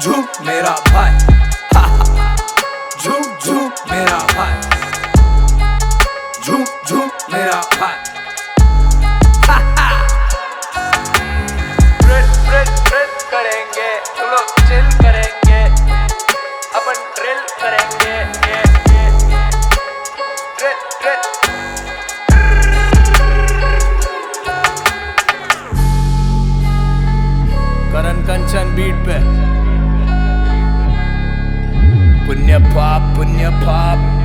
झूम मेरा भाई, हा हा झूम झूम मेरा भाई, झूम झूम मेरा भाई, हा हा ड्रिल करेंगे, तुम लोग चिल करेंगे, अपन ड्रिल करेंगे, ड्रिल करण कंचन बीट पे पुण्य पाप